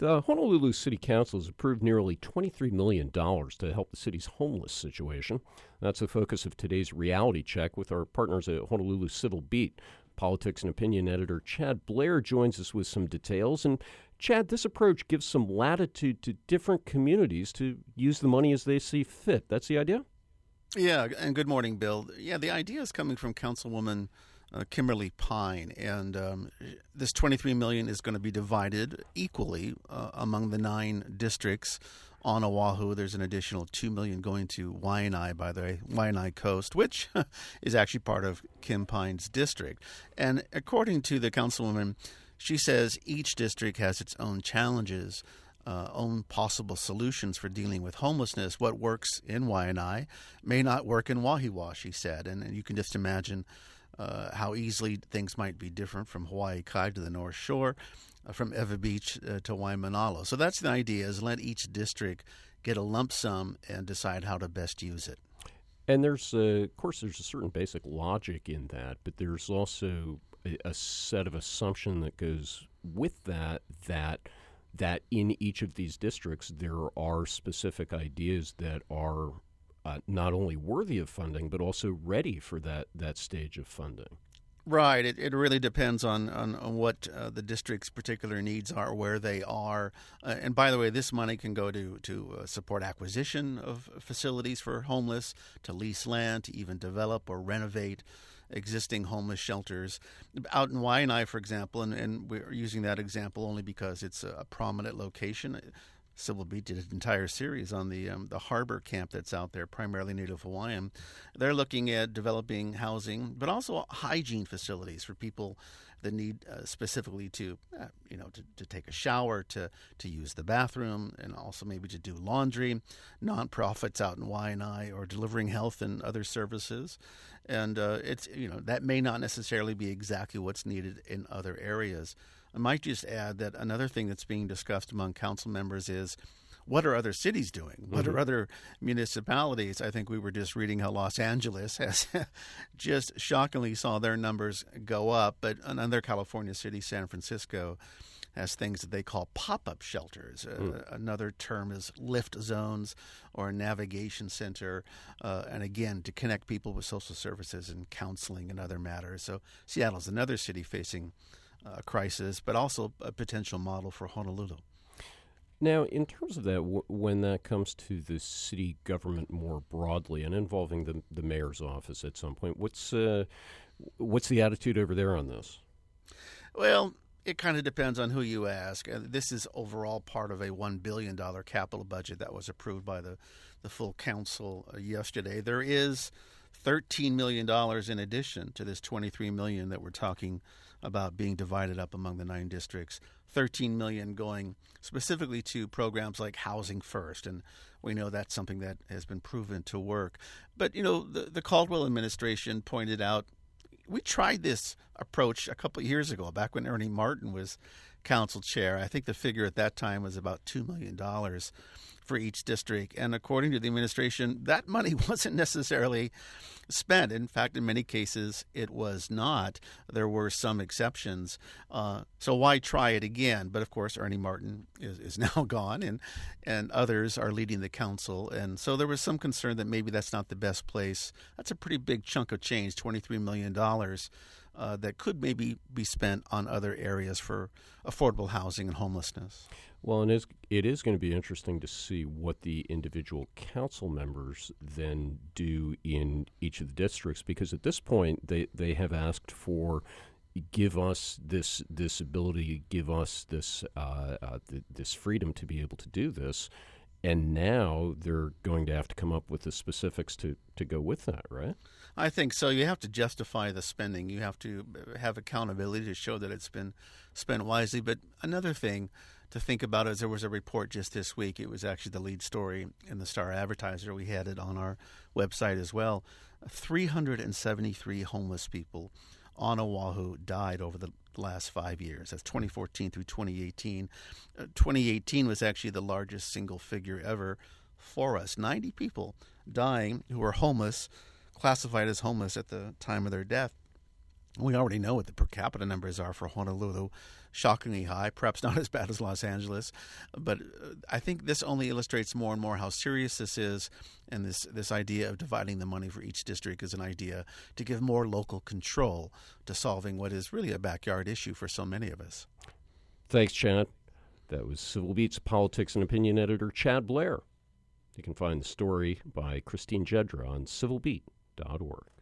The Honolulu City Council has approved nearly $23 million to help the city's homeless situation. That's the focus of today's reality check with our partners at Honolulu Civil Beat. Politics and opinion editor Chad Blair joins us with some details. And Chad, this approach gives some latitude to different communities to use the money as they see fit. That's the idea? Yeah, and good morning, Bill. Yeah, the idea is coming from Councilwoman Kimberly Pine, and this $23 million is going to be divided equally among the 9 districts on Oahu. There's an additional $2 million going to Waianae, by the way, Waianae Coast, which is actually part of Kim Pine's district. And according to the councilwoman, she says each district has its own challenges, own possible solutions for dealing with homelessness. What works in Waianae may not work in Wahiawa, she said, and you can just imagine how easily things might be different from Hawaii Kai to the North Shore, from Ewa Beach to Waimanalo. So that's the idea, is let each district get a lump sum and decide how to best use it. And there's, of course, there's a certain basic logic in that, but there's also a set of assumption that goes with that in each of these districts there are specific ideas that are not only worthy of funding, but also ready for that stage of funding. Right. It really depends on what the district's particular needs are, where they are. And by the way, this money can go to support acquisition of facilities for homeless, to lease land, to even develop or renovate existing homeless shelters. Out in Waianae, for example, and we're using that example only because it's a prominent location. Civil Beat did an entire series on the harbor camp that's out there, primarily Native Hawaiian. They're looking at developing housing, but also hygiene facilities for people that need specifically to take a shower, to use the bathroom, and also maybe to do laundry. Nonprofits out in Waianae are delivering health and other services, and it's that may not necessarily be exactly what's needed in other areas. I might just add that another thing that's being discussed among council members is, what are other cities doing? What are other municipalities? I think we were just reading how Los Angeles has just shockingly saw their numbers go up. But another California city, San Francisco, has things that they call pop-up shelters. Another term is lift zones or a navigation center. And again, to connect people with social services and counseling and other matters. So Seattle's another city facing crisis, but also a potential model for Honolulu. Now, in terms of that, when that comes to the city government more broadly and involving the mayor's office at some point, what's the attitude over there on this? Well, it kind of depends on who you ask. This is overall part of a $1 billion capital budget that was approved by the full council yesterday. There is $13 million in addition to this $23 million that we're talking about being divided up among the 9 districts. $13 million going specifically to programs like Housing First, and we know that's something that has been proven to work. But, the Caldwell administration pointed out, we tried this approach a couple of years ago, back when Ernie Martin was council chair. I think the figure at that time was about $2 million for each district. And according to the administration, that money wasn't necessarily spent. In fact, in many cases, it was not. There were some exceptions. So why try it again? But of course, Ernie Martin is now gone, and others are leading the council. And so there was some concern that maybe that's not the best place. That's a pretty big chunk of change, $23 million. That could maybe be spent on other areas for affordable housing and homelessness. Well, and it is going to be interesting to see what the individual council members then do in each of the districts, because at this point they have asked for, give us this ability, give us this this freedom to be able to do this. And now they're going to have to come up with the specifics to go with that, right? I think so. You have to justify the spending. You have to have accountability to show that it's been spent wisely. But another thing to think about is there was a report just this week. It was actually the lead story in the Star Advertiser. We had it on our website as well. 373 homeless people on Oahu died over the last 5 years. That's 2014 through 2018. 2018 was actually the largest single figure ever for us. 90 people dying who were homeless, classified as homeless at the time of their death. We already know what the per capita numbers are for Honolulu. shockingly high, perhaps not as bad as Los Angeles. But I think this only illustrates more and more how serious this is, and this idea of dividing the money for each district is an idea to give more local control to solving what is really a backyard issue for so many of us. Thanks, Chad. That was Civil Beat's politics and opinion editor, Chad Blair. You can find the story by Christine Jedra on civilbeat.org.